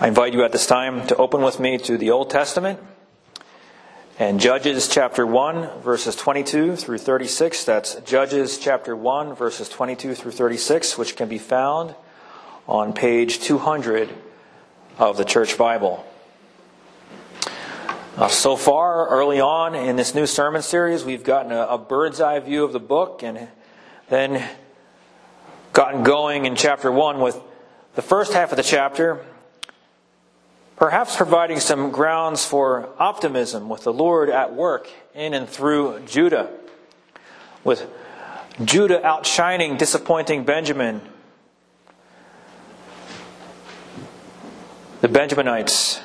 I invite you at this time to open with me to the Old Testament and Judges chapter 1, verses 22 through 36. That's Judges chapter 1, verses 22 through 36, which can be found on page 200 of the Church Bible. So far, early on in this new sermon series, we've gotten a bird's eye view of the book and then gotten going in chapter 1 with the first half of the chapter, perhaps providing some grounds for optimism with the Lord at work in and through Judah, with Judah outshining disappointing Benjamin, the Benjaminites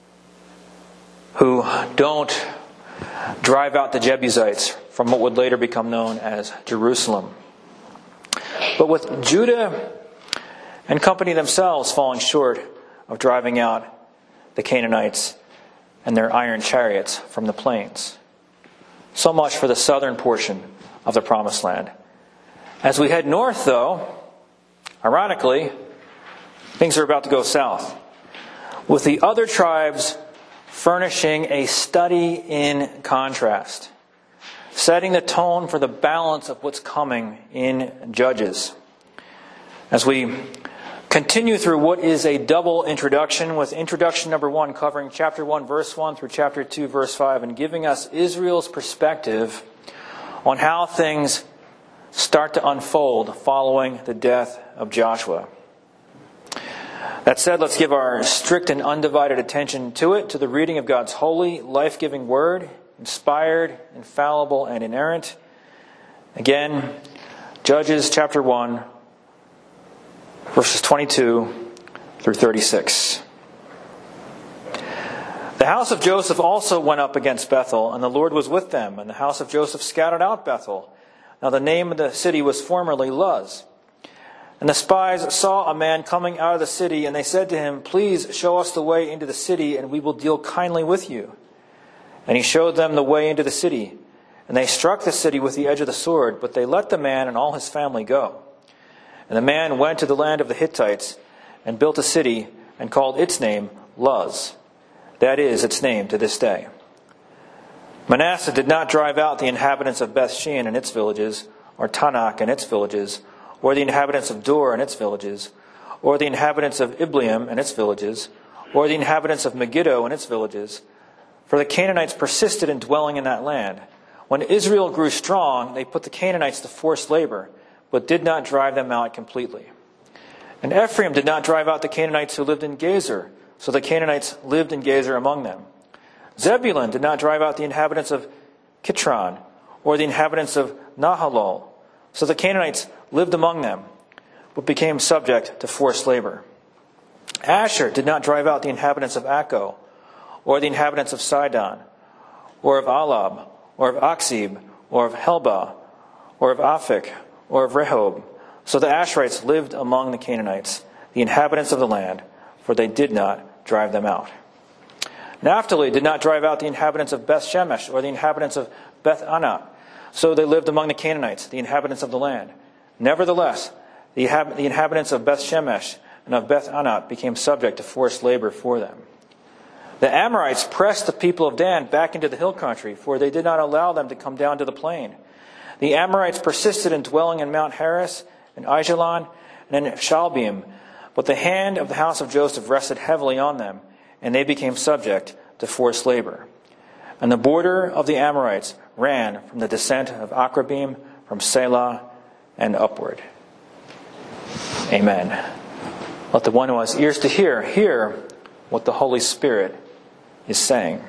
who don't drive out the Jebusites from what would later become known as Jerusalem. But with Judah and company themselves falling short of driving out the Canaanites and their iron chariots from the plains. So much for the southern portion of the Promised Land. As we head north, though, ironically, things are about to go south, with the other tribes furnishing a study in contrast, setting the tone for the balance of what's coming in Judges. As we continue through what is a double introduction, with introduction number 1 covering chapter 1 verse 1 through chapter 2 verse 5 and giving us Israel's perspective on how things start to unfold following the death of Joshua. That said, let's give our strict and undivided attention to the reading of God's holy, life-giving word, inspired, infallible, and inerrant. Again, Judges chapter 1, verses 22 through 36. The house of Joseph also went up against Bethel, and the Lord was with them, and the house of Joseph scattered out Bethel. Now the name of the city was formerly Luz. And the spies saw a man coming out of the city, and they said to him, "Please show us the way into the city, and we will deal kindly with you." And he showed them the way into the city. And they struck the city with the edge of the sword, but they let the man and all his family go. And the man went to the land of the Hittites, and built a city, and called its name Luz. That is its name to this day. Manasseh did not drive out the inhabitants of Bethshean and its villages, or Tanakh and its villages, or the inhabitants of Dor and its villages, or the inhabitants of Ibleam and its villages, or the inhabitants of Megiddo and its villages. For the Canaanites persisted in dwelling in that land. When Israel grew strong, they put the Canaanites to forced labor, but did not drive them out completely. And Ephraim did not drive out the Canaanites who lived in Gezer, so the Canaanites lived in Gezer among them. Zebulun did not drive out the inhabitants of Kitron, or the inhabitants of Nahalol, so the Canaanites lived among them, but became subject to forced labor. Asher did not drive out the inhabitants of Akko, or the inhabitants of Sidon, or of Alab, or of Aksib, or of Helba, or of Aphik, or of Rehob. So the Asherites lived among the Canaanites, the inhabitants of the land, for they did not drive them out. Naphtali did not drive out the inhabitants of Beth Shemesh, or the inhabitants of Beth Anat. So they lived among the Canaanites, the inhabitants of the land. Nevertheless, the inhabitants of Beth Shemesh and of Beth Anat became subject to forced labor for them. The Amorites pressed the people of Dan back into the hill country, for they did not allow them to come down to the plain. The Amorites persisted in dwelling in Mount Heres, and Aijalon, and in Shaalbim, but the hand of the house of Joseph rested heavily on them, and they became subject to forced labor. And the border of the Amorites ran from the descent of Akrabim, from Selah, and upward. Amen. Let the one who has ears to hear what the Holy Spirit is saying.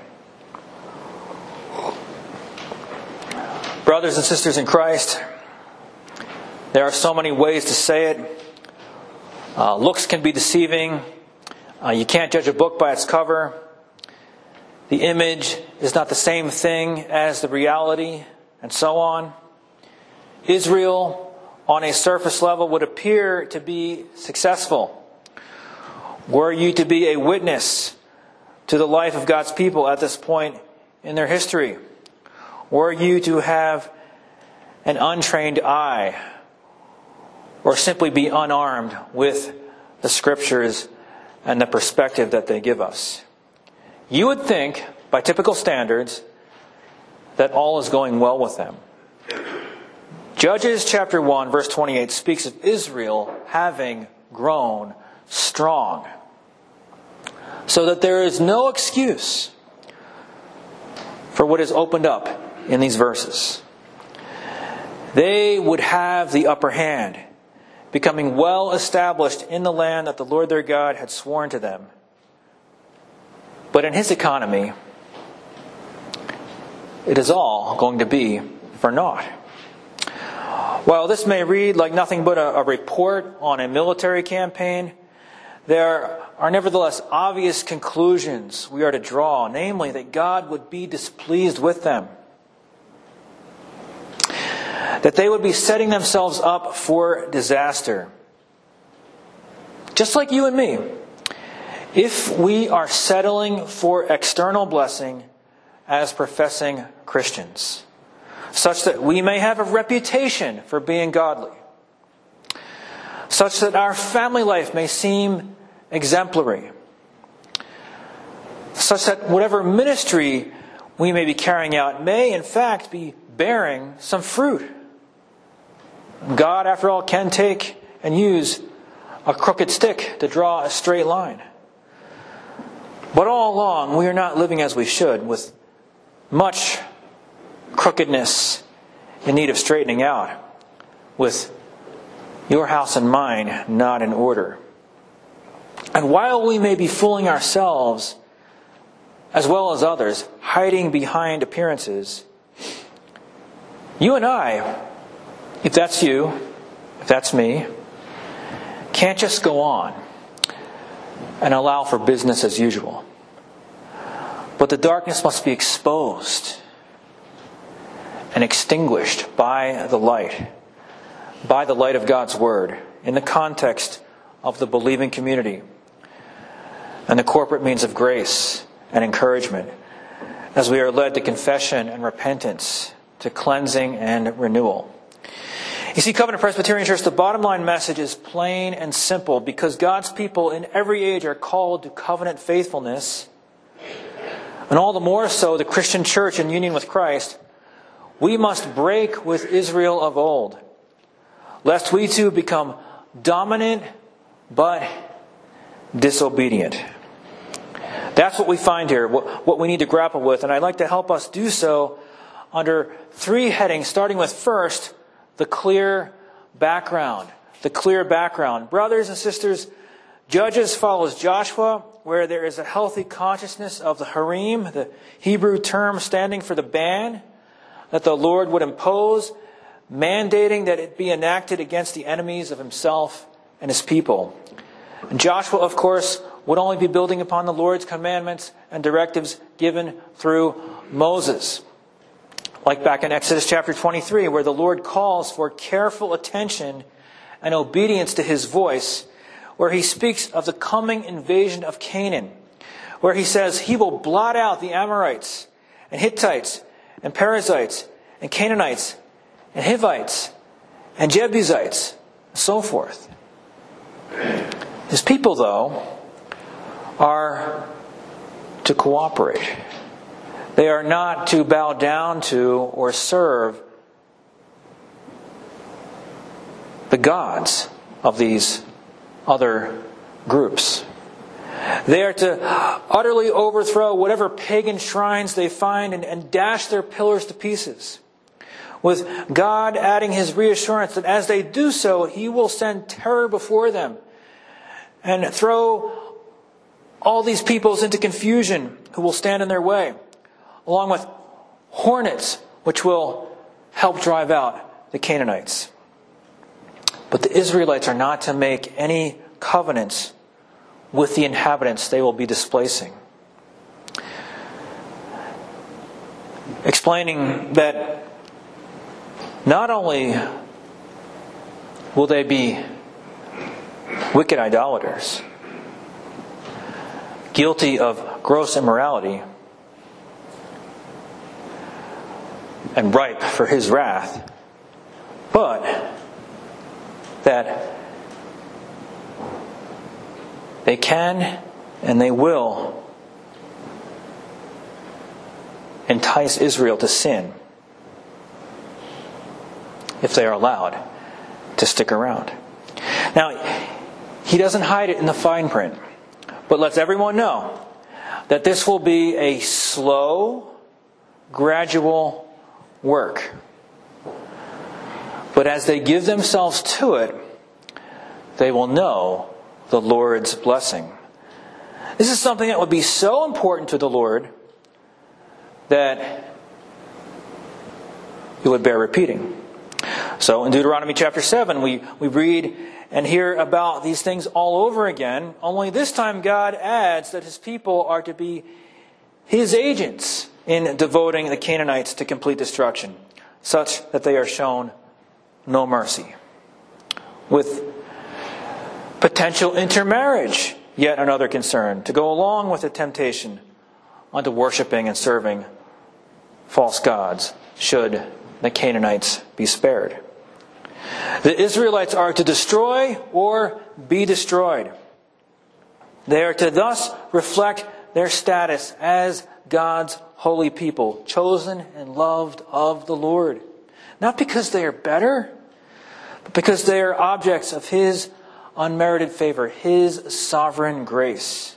Brothers and sisters in Christ, there are so many ways to say it. Looks can be deceiving. You can't judge a book by its cover. The image is not the same thing as the reality, and so on. Israel, on a surface level, would appear to be successful. Were you to be a witness to the life of God's people at this point in their history? Were you to have an untrained eye, or simply be unarmed with the Scriptures and the perspective that they give us. You would think, by typical standards, that all is going well with them. Judges chapter 1, verse 28 speaks of Israel having grown strong, so that there is no excuse for what is opened up in these verses. They would have the upper hand, becoming well established in the land that the Lord their God had sworn to them. But in His economy, it is all going to be for naught. While this may read like nothing but a report on a military campaign, there are nevertheless obvious conclusions we are to draw, namely that God would be displeased with them, that they would be setting themselves up for disaster. Just like you and me, if we are settling for external blessing as professing Christians, such that we may have a reputation for being godly, such that our family life may seem exemplary, such that whatever ministry we may be carrying out may in fact be bearing some fruit. God, after all, can take and use a crooked stick to draw a straight line. But all along, we are not living as we should, with much crookedness in need of straightening out, with your house and mine not in order. And while we may be fooling ourselves, as well as others, hiding behind appearances, you and I, if that's you, if that's me, can't just go on and allow for business as usual. But the darkness must be exposed and extinguished by the light of God's Word, in the context of the believing community and the corporate means of grace and encouragement, as we are led to confession and repentance, to cleansing and renewal. You see, Covenant Presbyterian Church, the bottom line message is plain and simple, because God's people in every age are called to covenant faithfulness, and all the more so the Christian church in union with Christ. We must break with Israel of old, lest we too become dominant but disobedient. That's what we find here, what we need to grapple with. And I'd like to help us do so under three headings, starting with first, the clear background. The clear background. Brothers and sisters, Judges follows Joshua, where there is a healthy consciousness of the Harim, the Hebrew term standing for the ban that the Lord would impose, mandating that it be enacted against the enemies of Himself and His people. And Joshua, of course, would only be building upon the Lord's commandments and directives given through Moses. Like back in Exodus chapter 23, where the Lord calls for careful attention and obedience to His voice, where He speaks of the coming invasion of Canaan, where He says He will blot out the Amorites and Hittites and Perizzites and Canaanites and Hivites and Jebusites, and so forth. His people, though, are to cooperate. They are not to bow down to or serve the gods of these other groups. They are to utterly overthrow whatever pagan shrines they find and dash their pillars to pieces, with God adding His reassurance that as they do so, He will send terror before them and throw all these peoples into confusion who will stand in their way, along with hornets which will help drive out the Canaanites. But the Israelites are not to make any covenants with the inhabitants they will be displacing. Explaining that not only will they be wicked idolaters, guilty of gross immorality, and ripe for His wrath, but that they can and they will entice Israel to sin if they are allowed to stick around. Now, he doesn't hide it in the fine print, but lets everyone know that this will be a slow, gradual work. But as they give themselves to it, they will know the Lord's blessing. This is something that would be so important to the Lord that it would bear repeating. So in Deuteronomy chapter 7, we read and hear about these things all over again, only this time God adds that His people are to be His agents in devoting the Canaanites to complete destruction, such that they are shown no mercy. With potential intermarriage, yet another concern, to go along with the temptation unto worshiping and serving false gods, should the Canaanites be spared. The Israelites are to destroy or be destroyed. They are to thus reflect their status as God's holy people, chosen and loved of the Lord. Not because they are better, but because they are objects of His unmerited favor, His sovereign grace.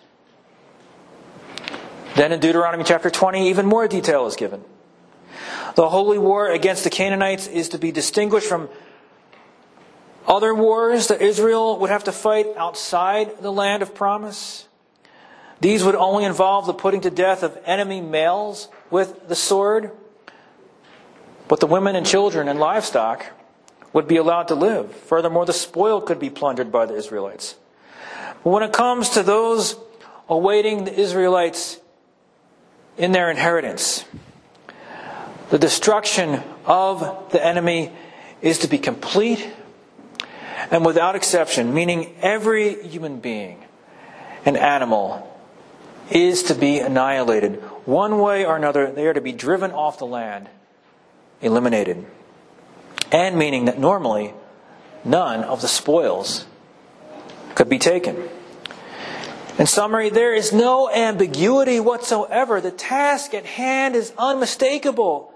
Then in Deuteronomy chapter 20, even more detail is given. The holy war against the Canaanites is to be distinguished from other wars that Israel would have to fight outside the land of promise. These would only involve the putting to death of enemy males with the sword, but the women and children and livestock would be allowed to live. Furthermore, the spoil could be plundered by the Israelites. But when it comes to those awaiting the Israelites in their inheritance, the destruction of the enemy is to be complete and without exception, meaning every human being and animal is to be annihilated. One way or another, they are to be driven off the land, eliminated. And meaning that normally none of the spoils could be taken. In summary, there is no ambiguity whatsoever. The task at hand is unmistakable.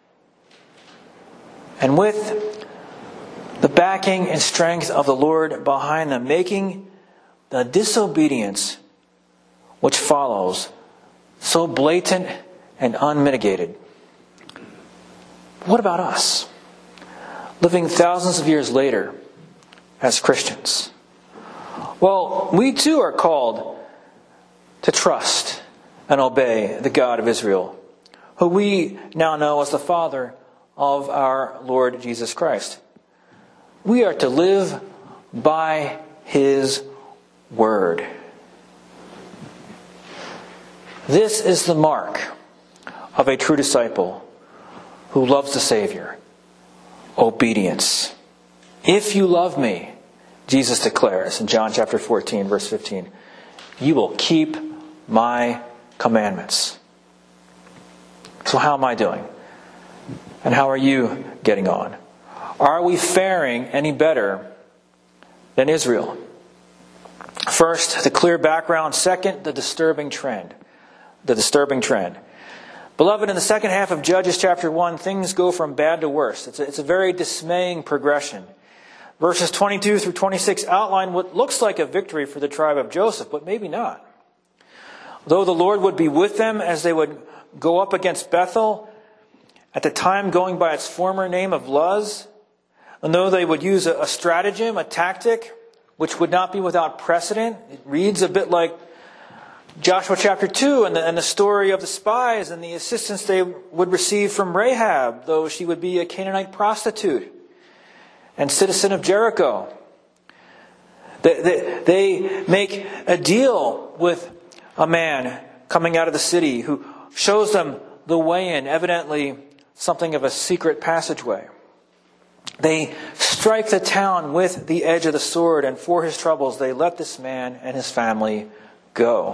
And with the backing and strength of the Lord behind them, making the disobedience which follows so blatant and unmitigated. What about us? Living thousands of years later as Christians. Well, we too are called to trust and obey the God of Israel, who we now know as the Father of our Lord Jesus Christ. We are to live by His Word. This is the mark of a true disciple who loves the Savior. Obedience. If you love me, Jesus declares in John chapter 14, verse 15, you will keep my commandments. So how am I doing? And how are you getting on? Are we faring any better than Israel? First, the clear background. Second, the disturbing trend. The disturbing trend. Beloved, in the second half of Judges chapter 1, things go from bad to worse. It's a very dismaying progression. Verses 22 through 26 outline what looks like a victory for the tribe of Joseph, but maybe not. Though the Lord would be with them as they would go up against Bethel, at the time going by its former name of Luz, and though they would use a stratagem, a tactic, which would not be without precedent, it reads a bit like Joshua chapter 2 and the story of the spies and the assistance they would receive from Rahab, though she would be a Canaanite prostitute and citizen of Jericho. They make a deal with a man coming out of the city who shows them the way in, evidently something of a secret passageway. They strike the town with the edge of the sword, and for his troubles they let this man and his family go.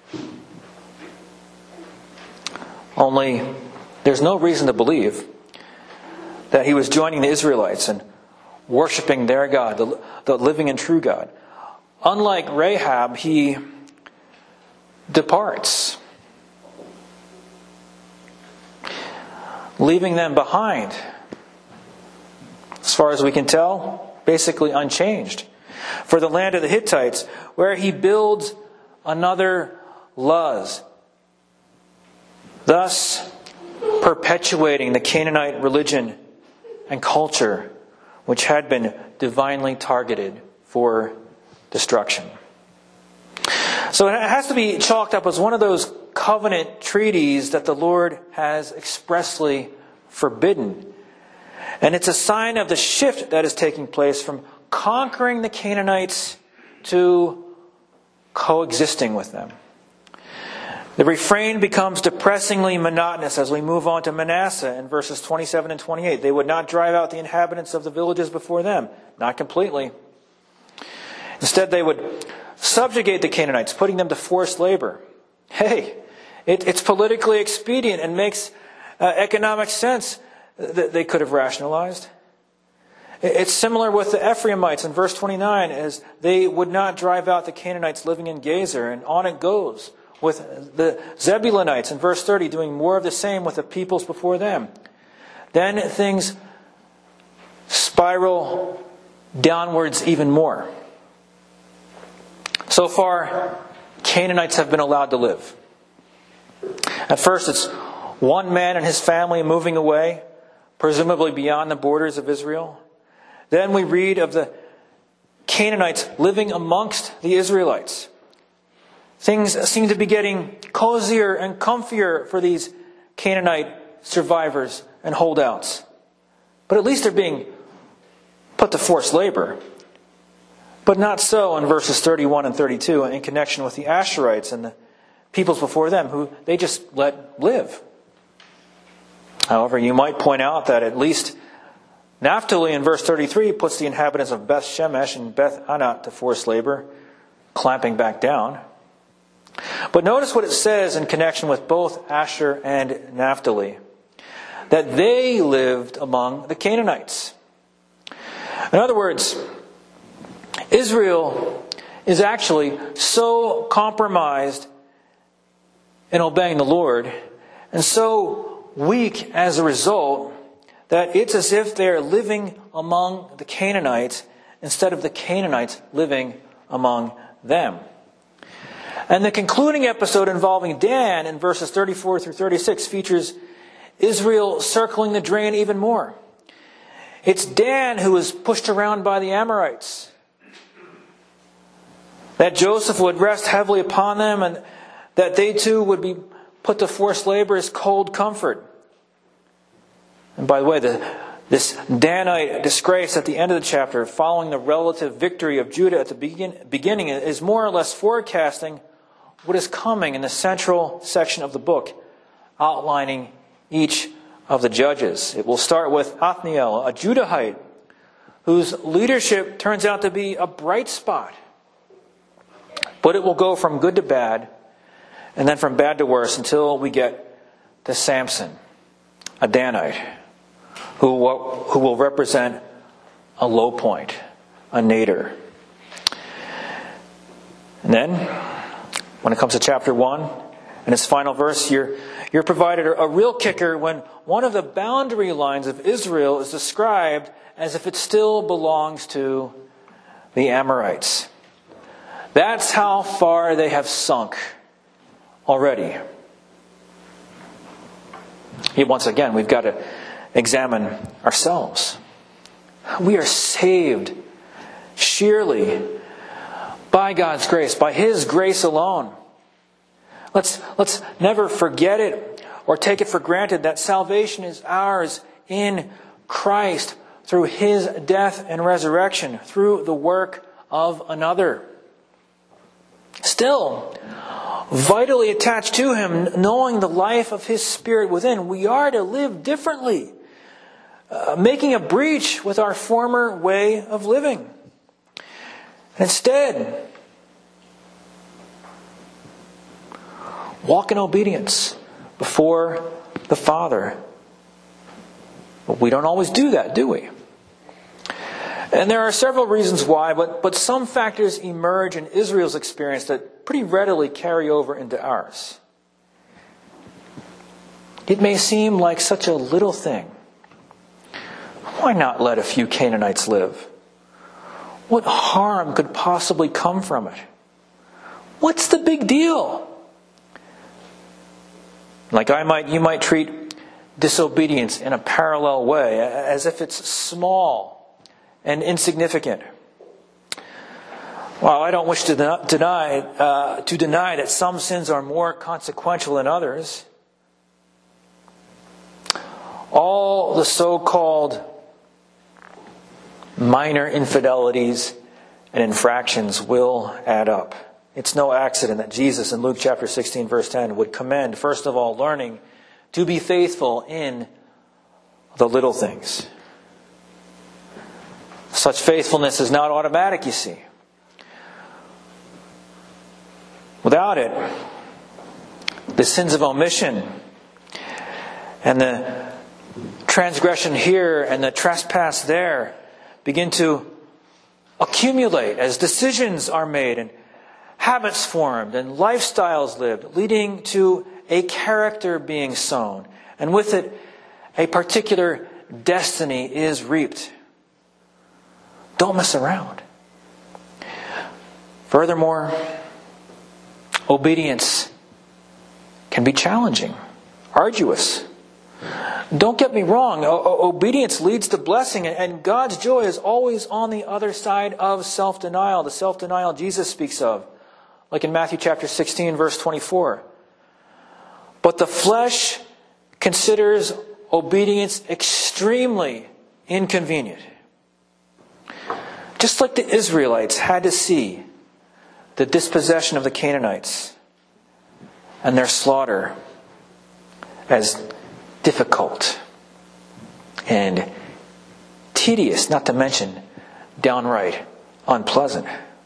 Only there's no reason to believe that he was joining the Israelites and worshiping their God, the living and true God. unlike Rahab, he departs, leaving them behind, as far as we can tell, basically unchanged, for the land of the Hittites, where he builds another Luz, thus perpetuating the Canaanite religion and culture, which had been divinely targeted for destruction. So it has to be chalked up as one of those covenant treaties that the Lord has expressly forbidden. And it's a sign of the shift that is taking place from conquering the Canaanites to coexisting with them. The refrain becomes depressingly monotonous as we move on to Manasseh in verses 27 and 28. They would not drive out the inhabitants of the villages before them. Not completely. Instead, they would subjugate the Canaanites, putting them to forced labor. Hey, it's politically expedient and makes economic sense that they could have rationalized. It's similar with the Ephraimites in verse 29, as they would not drive out the Canaanites living in Gezer, and on it goes with the Zebulunites in verse 30, doing more of the same with the peoples before them. Then things spiral downwards even more. So far, Canaanites have been allowed to live. At first, it's one man and his family moving away, presumably beyond the borders of Israel. Then we read of the Canaanites living amongst the Israelites. Things seem to be getting cozier and comfier for these Canaanite survivors and holdouts. But at least they're being put to forced labor. But not so in verses 31 and 32 in connection with the Asherites and the peoples before them, who they just let live. However, you might point out that at least Naphtali in verse 33 puts the inhabitants of Beth Shemesh and Beth Anat to forced labor, clamping back down. But notice what it says in connection with both Asher and Naphtali, that they lived among the Canaanites. In other words, Israel is actually so compromised in obeying the Lord, and so weak as a result, that it's as if they're living among the Canaanites instead of the Canaanites living among them. And the concluding episode involving Dan in verses 34 through 36 features Israel circling the drain even more. It's Dan who is pushed around by the Amorites. That Joseph would rest heavily upon them and that they too would be put to forced labor is cold comfort. And by the way, this Danite disgrace at the end of the chapter, following the relative victory of Judah at the beginning, is more or less forecasting what is coming in the central section of the book, outlining each of the judges. It will start with Othniel, a Judahite, whose leadership turns out to be a bright spot. But it will go from good to bad, and then from bad to worse, until we get to Samson, a Danite, who will represent a low point, a nadir. And then, when it comes to chapter 1 and its final verse, you're provided a real kicker when one of the boundary lines of Israel is described as if it still belongs to the Amorites. That's how far they have sunk already. Yet once again, we've got to examine ourselves. We are saved sheerly by God's grace, by His grace alone. Let's never forget it or take it for granted that salvation is ours in Christ through His death and resurrection, through the work of another. Still, vitally attached to Him, knowing the life of His Spirit within, we are to live differently, making a breach with our former way of living. Instead, walk in obedience before the Father. But we don't always do that, do we? And there are several reasons why, but some factors emerge in Israel's experience that pretty readily carry over into ours. It may seem like such a little thing. Why not let a few Canaanites live? What harm could possibly come from it? What's the big deal? Like you might treat disobedience in a parallel way, as if it's small and insignificant. While I don't wish to deny that some sins are more consequential than others, all the so-called minor infidelities and infractions will add up. It's no accident that Jesus in Luke chapter 16 verse 10 would commend, first of all, learning to be faithful in the little things. Such faithfulness is not automatic, you see. Without it, the sins of omission and the transgression here and the trespass there begin to accumulate as decisions are made and habits formed and lifestyles lived, leading to a character being sown. And with it, a particular destiny is reaped. Don't mess around. Furthermore, obedience can be challenging, arduous. Don't get me wrong, obedience leads to blessing, and God's joy is always on the other side of self-denial, the self-denial Jesus speaks of, like in Matthew chapter 16, verse 24. But the flesh considers obedience extremely inconvenient. Just like the Israelites had to see the dispossession of the Canaanites and their slaughter as difficult and tedious, not to mention downright unpleasant.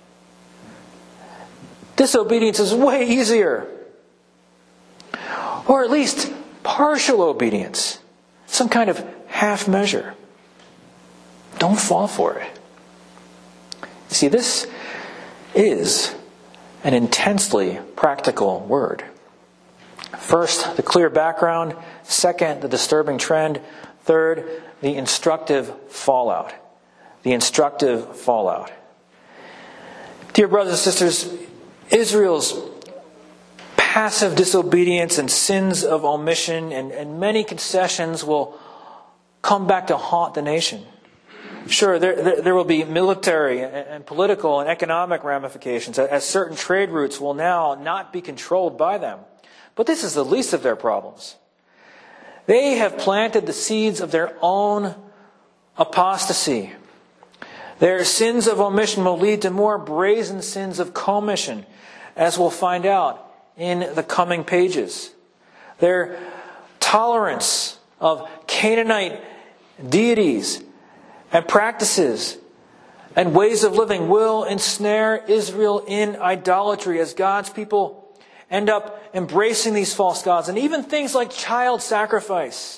Disobedience is way easier. Or at least partial obedience. Some kind of half measure. Don't fall for it. You see, this is an intensely practical word. First, the clear background. Second, the disturbing trend. Third, the instructive fallout. The instructive fallout. Dear brothers and sisters, Israel's passive disobedience and sins of omission and many concessions will come back to haunt the nation. Sure, there will be military and political and economic ramifications, as certain trade routes will now not be controlled by them. But this is the least of their problems. They have planted the seeds of their own apostasy. Their sins of omission will lead to more brazen sins of commission, as we'll find out in the coming pages. Their tolerance of Canaanite deities and practices and ways of living will ensnare Israel in idolatry as God's people end up embracing these false gods and even things like child sacrifice.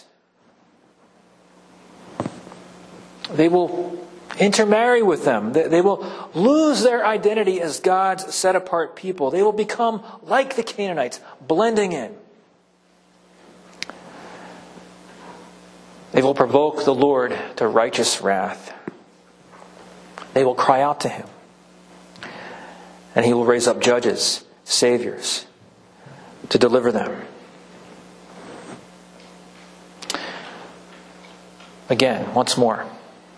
They will intermarry with them. They will lose their identity as God's set-apart people. They will become like the Canaanites, blending in. They will provoke the Lord to righteous wrath. They will cry out to Him. And He will raise up judges, saviors, to deliver them. Again, once more.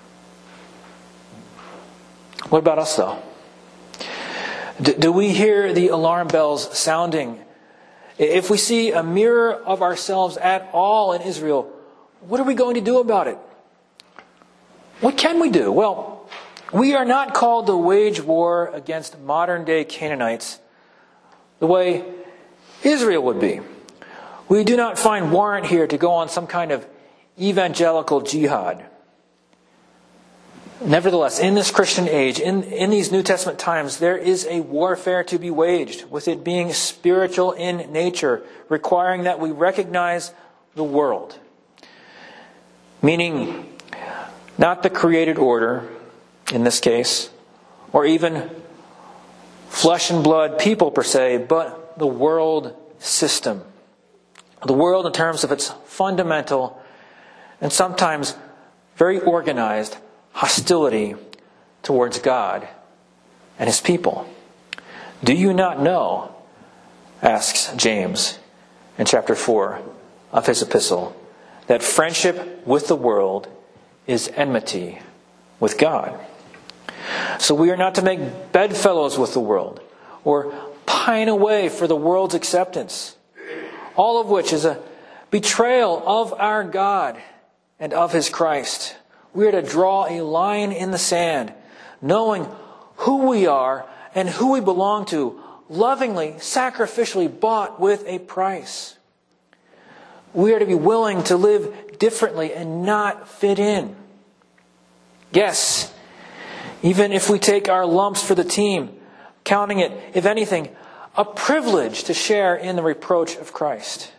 What about us, though? Do we hear the alarm bells sounding? If we see a mirror of ourselves at all in Israel, what are we going to do about it? What can we do? Well, we are not called to wage war against modern-day Canaanites the way Israel would be. We do not find warrant here to go on some kind of evangelical jihad. Nevertheless, in this Christian age, in these New Testament times, there is a warfare to be waged, with it being spiritual in nature, requiring that we recognize the world. Meaning, not the created order, in this case, or even flesh and blood people per se, but the world system. The world in terms of its fundamental and sometimes very organized hostility towards God and His people. Do you not know, asks James in chapter 4 of his epistle, that friendship with the world is enmity with God? So we are not to make bedfellows with the world, or pine away for the world's acceptance, all of which is a betrayal of our God and of His Christ. We are to draw a line in the sand, knowing who we are and who we belong to, lovingly, sacrificially bought with a price. We are to be willing to live differently and not fit in. Yes, even if we take our lumps for the team, counting it, if anything, a privilege to share in the reproach of Christ.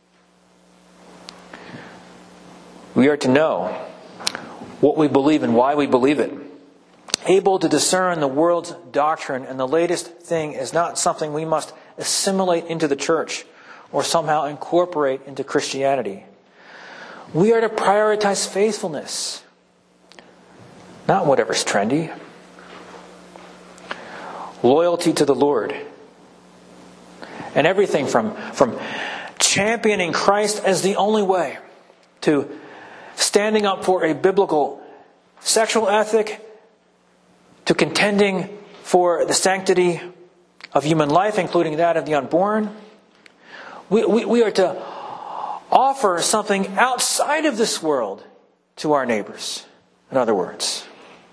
We are to know what we believe and why we believe it. Able to discern the world's doctrine, and the latest thing is not something we must assimilate into the church or somehow incorporate into Christianity. We are to prioritize faithfulness, not whatever's trendy. Loyalty to the Lord. And everything from championing Christ as the only way, to standing up for a biblical sexual ethic, to contending for the sanctity of human life, including that of the unborn. We are to offer something outside of this world to our neighbors. In other words,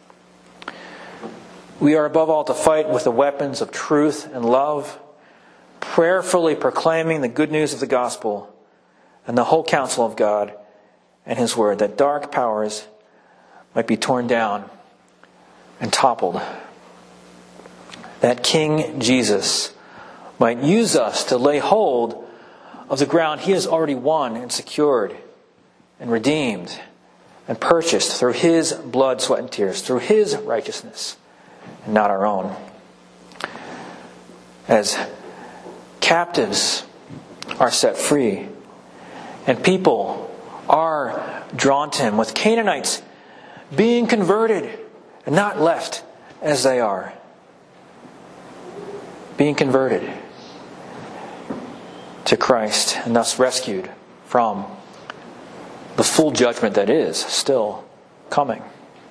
we are above all to fight with the weapons of truth and love, prayerfully proclaiming the good news of the gospel and the whole counsel of God and His word, that dark powers might be torn down and toppled, that King Jesus might use us to lay hold of the ground He has already won and secured and redeemed and purchased through His blood, sweat, and tears, through His righteousness and not our own. As captives are set free and people are drawn to Him, with Canaanites being converted and not left as they are, being converted to Christ and thus rescued from the full judgment that is still coming.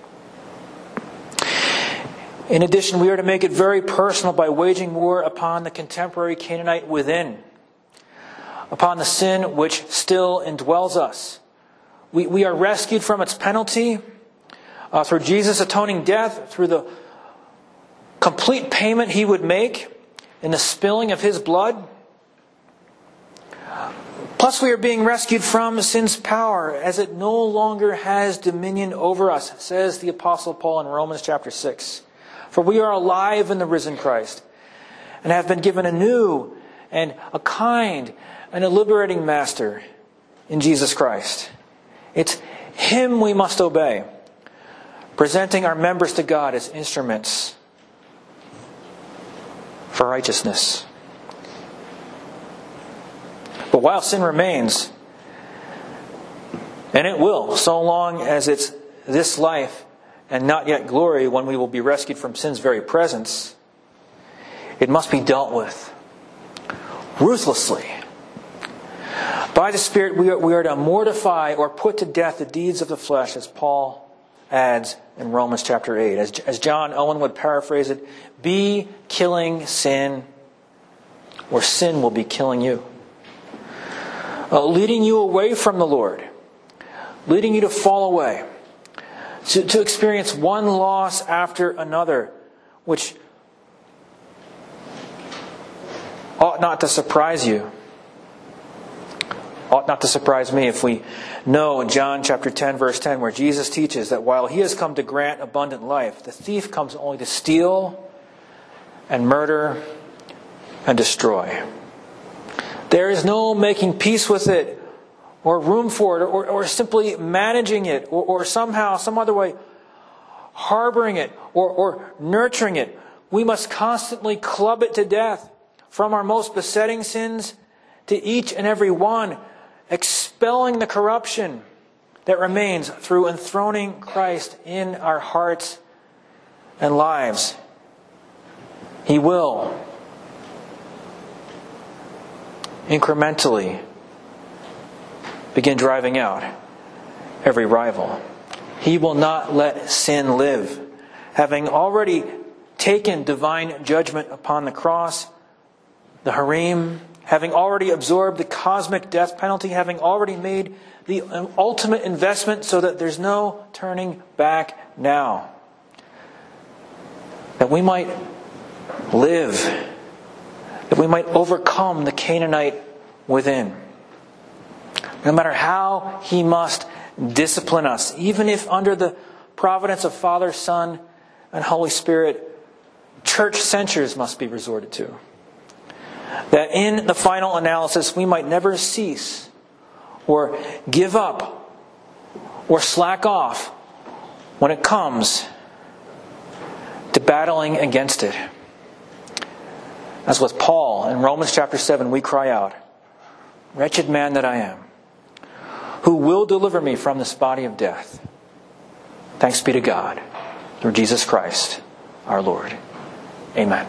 In addition, we are to make it very personal by waging war upon the contemporary Canaanite within, upon the sin which still indwells us. We are rescued from its penalty through Jesus' atoning death, through the complete payment He would make in the spilling of His blood. Plus, we are being rescued from sin's power as it no longer has dominion over us, says the Apostle Paul in Romans chapter 6. For we are alive in the risen Christ and have been given a new and a kind and a liberating Master in Jesus Christ. It's Him we must obey, presenting our members to God as instruments for righteousness. But while sin remains, and it will, so long as it's this life and not yet glory when we will be rescued from sin's very presence, it must be dealt with ruthlessly. By the Spirit, we are to mortify or put to death the deeds of the flesh, as Paul adds in Romans chapter 8. As John Owen would paraphrase it, be killing sin, or sin will be killing you. Leading you away from the Lord, leading you to fall away, to experience one loss after another, which ought not to surprise you. Ought not to surprise me if we know in John chapter 10, verse 10, where Jesus teaches that while He has come to grant abundant life, the thief comes only to steal and murder and destroy. There is no making peace with it, or room for it, or simply managing it, or somehow, some other way, harboring it or nurturing it. We must constantly club it to death, from our most besetting sins to each and every one, expelling the corruption that remains through enthroning Christ in our hearts and lives. He will incrementally begin driving out every rival. He will not let sin live. Having already taken divine judgment upon the cross, the Harim, having already absorbed the cosmic death penalty, having already made the ultimate investment so that there's no turning back now. That we might live, that we might overcome the Canaanite within. No matter how he must discipline us, even if under the providence of Father, Son, and Holy Spirit, church censures must be resorted to. That in the final analysis we might never cease or give up or slack off when it comes to battling against it. As with Paul in Romans chapter 7, we cry out, "Wretched man that I am, who will deliver me from this body of death? Thanks be to God, through Jesus Christ, our Lord." Amen.